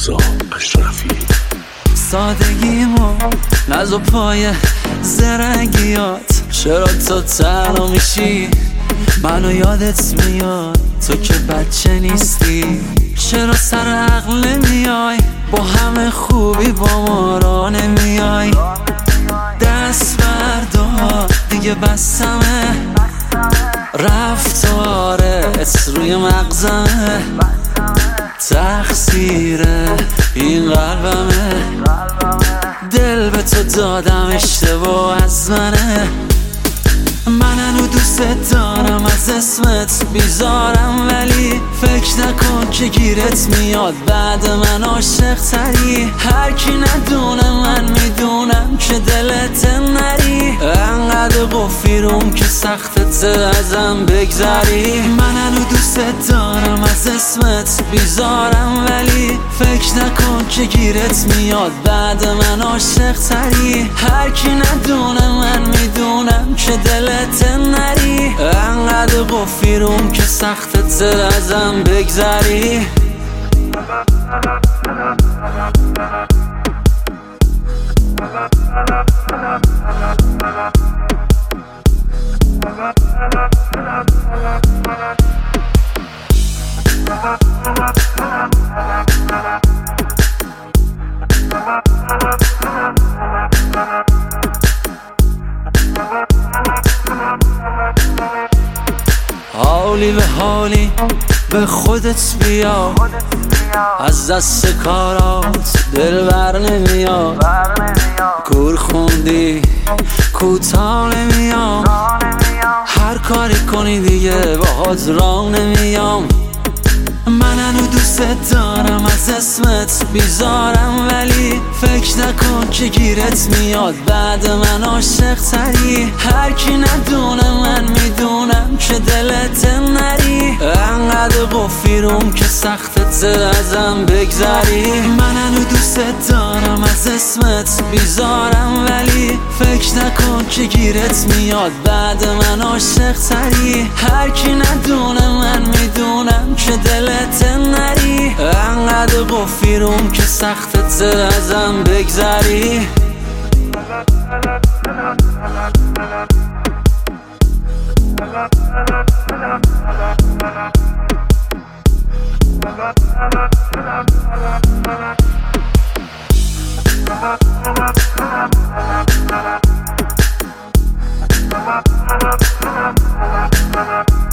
رضا اشرفی. سادگیمو نز و پای زرنگیات، چرا تو تنها میشی منو یادت میاد؟ تو که بچه نیستی، چرا سر عقل نمیای؟ با همه خوبی با ما را نمیای. دست بردار دیگه بسمه، رفتارت روی مغزمه، تقصیر این قلبمه، دل به تو دادم اشتباه از منه. من هنو دوست دارم از اسمت بیزارم، ولی فکر نکن که گیرت میاد بعد من عاشق تری. هر کی ندونه من میدونم که دلت نری، انقدر قفیروم که سختت ازم بگذری. من هنو دوست دارم از اسمت بیزارم، ولی فکر نکن که گیرت میاد بعد من عاشق تری. هر کی ندونه من میدونم که دلت نری، انقدر قفیروم که سختت ازم بگذری. حالی به حالی به خودت بیا، از دست کارات دل بر نمیاد. کور خوندی کوتاه نمیام، هر کاری کنی دیگه باهات راه نمیام. من هنو دوست دارم از اسمت بیزارم، ولی فکر نکن که گیرت میاد بعد من عاشق تری. هر کی ندونه من میدونم که دلت نری، انقدر قفیروم که سختت ازم بگذری. من هنو دوست دارم از اسمت بیزارم، ولی فکر نکن که گیرت میاد بعد من عاشق تری. هر کی ندونه من میدونم که دلت نری، انقدر قفیروم که سختت ازم بگذری.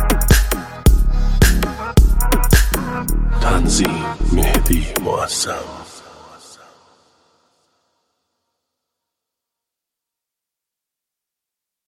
تنظیم مهدی معظم.